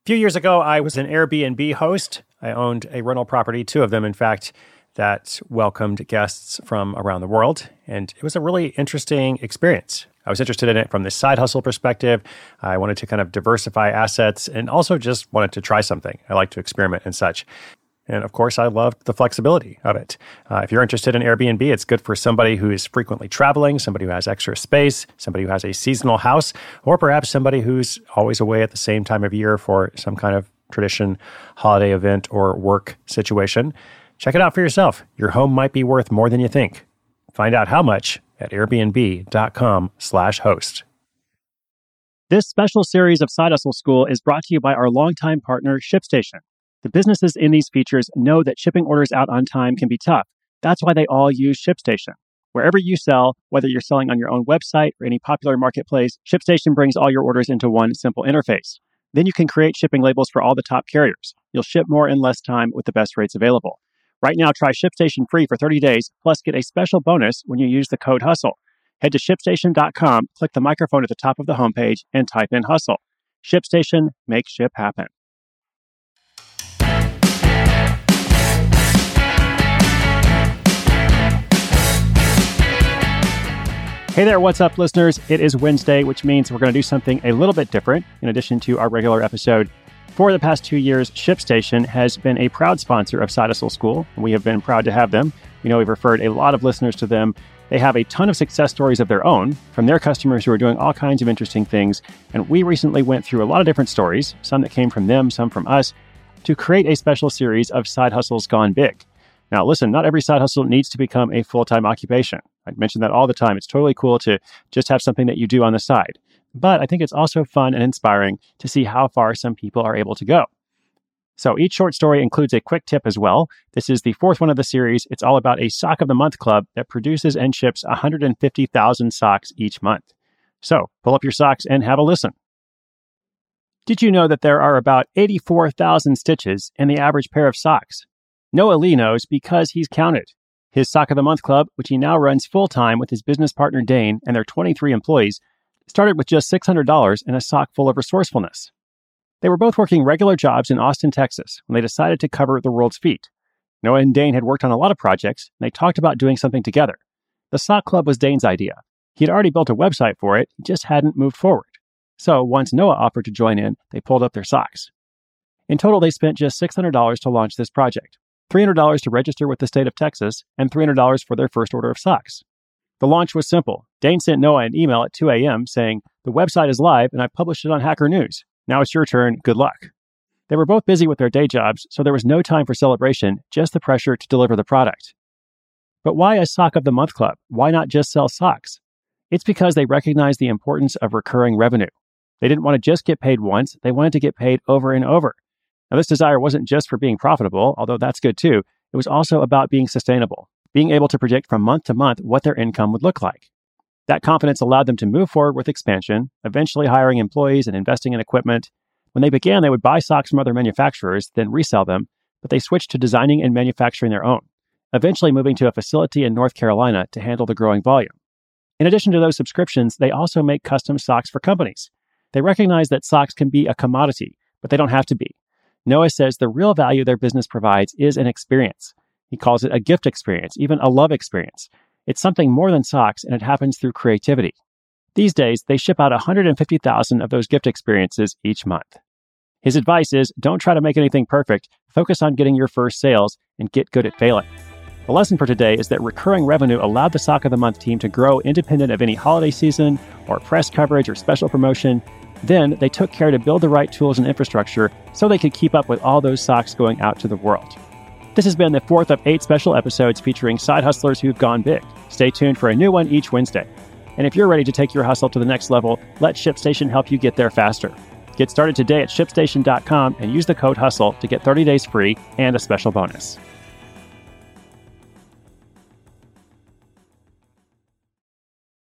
few years ago, I was an Airbnb host. I owned a rental property, two of them, in fact, that welcomed guests from around the world. And it was a really interesting experience. I was interested in it from the side hustle perspective. I wanted to kind of diversify assets and also just wanted to try something. I like to experiment and such. And of course, I loved the flexibility of it. If you're interested in Airbnb, it's good for somebody who is frequently traveling, somebody who has extra space, somebody who has a seasonal house, or perhaps somebody who's always away at the same time of year for some kind of tradition, holiday event, or work situation. Check it out for yourself. Your home might be worth more than you think. Find out how much at airbnb.com/host. This special series of Side Hustle School is brought to you by our longtime partner, ShipStation. The businesses in these features know that shipping orders out on time can be tough. That's why they all use ShipStation. Wherever you sell, whether you're selling on your own website or any popular marketplace, ShipStation brings all your orders into one simple interface. Then you can create shipping labels for all the top carriers. You'll ship more in less time with the best rates available. Right now, try ShipStation free for 30 days, plus get a special bonus when you use the code HUSTLE. Head to ShipStation.com, click the microphone at the top of the homepage, and type in HUSTLE. ShipStation, make ship happen. Hey there, what's up, listeners? It is Wednesday, which means we're going to do something a little bit different in addition to our regular episode. For the past 2 years, ShipStation has been a proud sponsor of Side Hustle School, and we have been proud to have them. We know we've referred a lot of listeners to them. They have a ton of success stories of their own from their customers who are doing all kinds of interesting things, and we recently went through a lot of different stories, some that came from them, some from us, to create a special series of side hustles gone big. Now, listen, not every side hustle needs to become a full-time occupation. I mention that all the time. It's totally cool to just have something that you do on the side. But I think it's also fun and inspiring to see how far some people are able to go. So each short story includes a quick tip as well. This is the fourth one of the series. It's all about a Sock of the Month club that produces and ships 150,000 socks each month. So pull up your socks and have a listen. Did you know that there are about 84,000 stitches in the average pair of socks? Noah Lee knows because he's counted. His Sock of the Month club, which he now runs full-time with his business partner Dane and their 23 employees, started with just $600 and a sock full of resourcefulness. They were both working regular jobs in Austin, Texas, when they decided to cover the world's feet. Noah and Dane had worked on a lot of projects, and they talked about doing something together. The sock club was Dane's idea. He had already built a website for it, he just hadn't moved forward. So once Noah offered to join in, they pulled up their socks. In total, they spent just $600 to launch this project. $300 to register with the state of Texas, and $300 for their first order of socks. The launch was simple. Dane sent Noah an email at 2 a.m. saying, "The website is live and I published it on Hacker News. Now it's your turn. Good luck." They were both busy with their day jobs, so there was no time for celebration, just the pressure to deliver the product. But why a Sock of the Month club? Why not just sell socks? It's because they recognized the importance of recurring revenue. They didn't want to just get paid once. They wanted to get paid over and over. Now, this desire wasn't just for being profitable, although that's good too. It was also about being sustainable, being able to predict from month to month what their income would look like. That confidence allowed them to move forward with expansion, eventually hiring employees and investing in equipment. When they began, they would buy socks from other manufacturers, then resell them, but they switched to designing and manufacturing their own, eventually moving to a facility in North Carolina to handle the growing volume. In addition to those subscriptions, they also make custom socks for companies. They recognize that socks can be a commodity, but they don't have to be. Noah says the real value their business provides is an experience. He calls it a gift experience, even a love experience. It's something more than socks, and it happens through creativity. These days, they ship out 150,000 of those gift experiences each month. His advice is, don't try to make anything perfect. Focus on getting your first sales and get good at failing. The lesson for today is that recurring revenue allowed the Sock of the Month team to grow independent of any holiday season or press coverage or special promotion. Then they took care to build the right tools and infrastructure so they could keep up with all those socks going out to the world. This has been the fourth of 8 special episodes featuring side hustlers who've gone big. Stay tuned for a new one each Wednesday. And if you're ready to take your hustle to the next level, let ShipStation help you get there faster. Get started today at ShipStation.com and use the code HUSTLE to get 30 days free and a special bonus.